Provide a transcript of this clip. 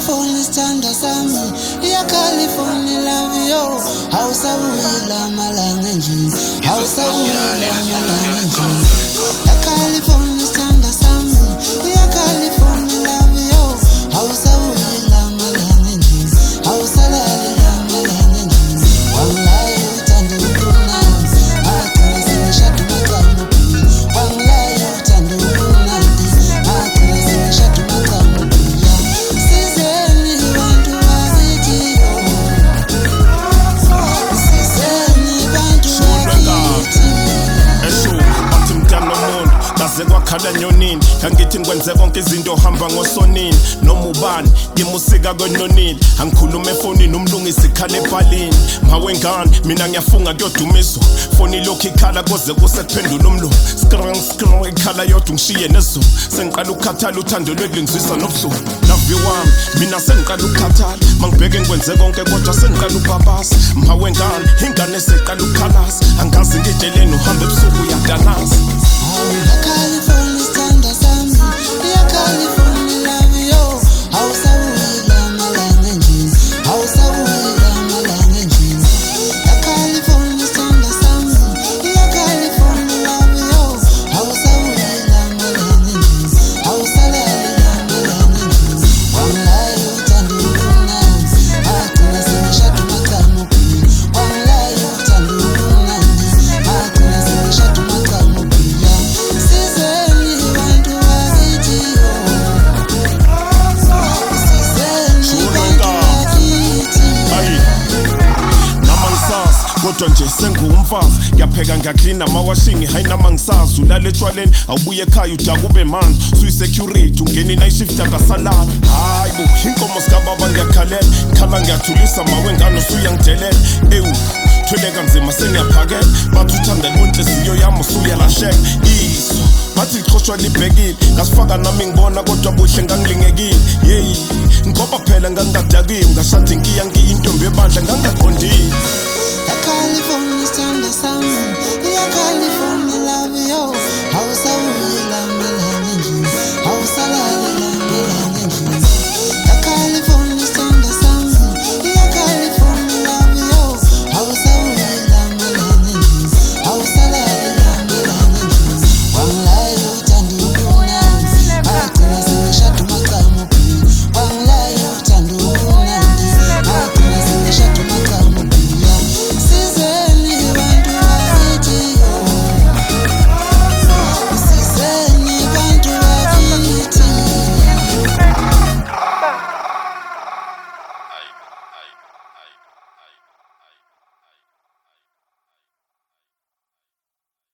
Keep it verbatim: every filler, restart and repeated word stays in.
California standa sami, ya California love yo. Hausa wila malanga njini, Hausa wila malanga njini. Ya California standa sami, ya California love yo. Hausa wila malanga njini, Hausa wila malanga njini. Wallahi utanda ukuna, hakuna sinishatu makamu pili. Wallahi utanda ukuna, hakuna sinishatu makamu pili. Sizeni bantu bazitiyo, sizeni bantu bazitiyo. Esho bathi mntana nomuntu kaze kwakhala nyonini angithi ngikwenze konke izinto hamba ngosonini noma ubani ngimusika kwenonini angikhuluma efonini umlungisi ikhala ebhalini mawengane mina ngiyafunga kuyodumiswa foni lokho ikhala koze kusekuphendula umlungu skrang skrang ikhala yodwa ngishiye nezulu sengiqala ukukhathala uthando lwelingizwisa nobuhlungu love wami mina sengiqala ukukhathala mangibheke ngikwenze konke kodwa sengiqala ukubabasa mawengane ingane seqala ukukhalasa angazi ngitsheleni uhambe ebusuku uyadanasa. Ya California standa sami, ya California love yo. Hausa wila malanga njini, Hausa wila malanga njini. Ya California standa sami, ya California love yo. Hausa wila malanga njini, Hausa wila malanga njini. Wallahi utanda ukuna, hakuna sinishatu makamu pili. Wallahi utanda ukuna, hakuna sinishatu makamu pili. Sizeni bantu bazitiyo, sizeni bantu bazitiyo. Ayi nama ngisazi kodwa nje sengumfazi ngiyapheka ngiyaklina mawashingi hayi nama ngisazi ulala etshwaleni awubuye ekhaya udaka ube manzi suyi-security ungena i-night shift akasalala hayi bo inkomo zikababa ngiyakhalela khala ngiyathulisa mawengane usuyangidelela ewu thweleka nzima sengiyaphakela bathi uthanda lwenhliziyo yami usuyalahleka iso bathi liqhoshwa libhekile ngasifaka nami ngibona kodwa buhle ngangilingekile yeyi ngoba phela ngangingadakile ngashathi ngiya ngiyintombi ebandla ngangada